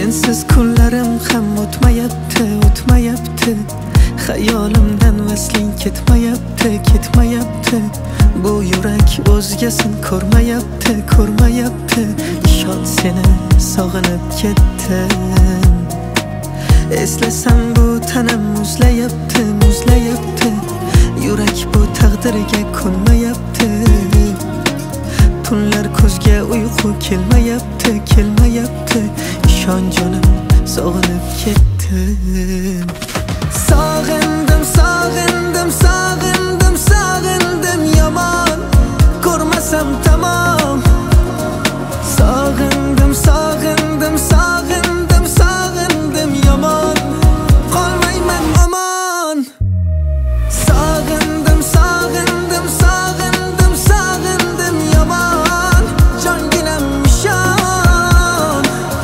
sensiz kunlarim ham o'tmayapti Xayolimdan vasling ketmayapti Bu yurak o'zgasin ko'rmayapti Ishon seni sog'inib ketdim Eslasam bu tanam muzlayapti Yurak bu taqdirga ko'nmayapti Tunlar ko'zga uyqu kelmayapti Ishon jonim sog'inib ketdim Sog'indim yomon Ko'rmasam tamom Sog'indim yomon Qolmayman omon Sog'indim yomon Jonginam ishon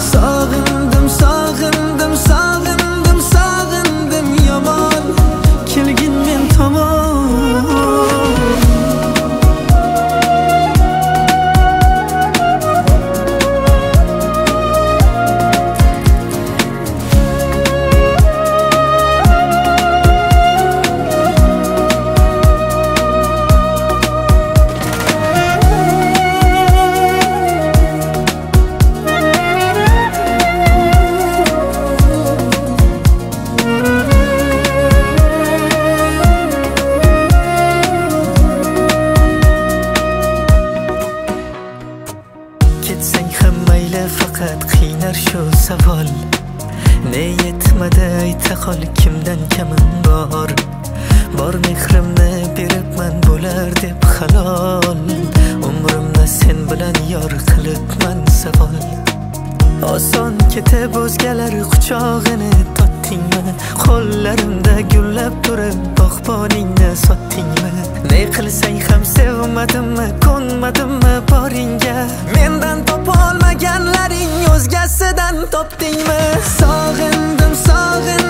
Sog'indim yomon Kelgin men tomon Ketsang ham mayli faqat qiynar shu savol Ne yetmadi ayta qol kimdan kamim bor mehrimni beribman bo'lar deb halol Umrimni sen bilan yor qilibman savol Oson ketib o'zgalar quchog'ini totdingmi Qo'llarimda gullab turib bog'boningni sotdingmi Ne qilsang ham sevmadimmi ko'nmadimmi boringga Mendan topolmaganlaring o'zgasidan topdingmi Sog'indim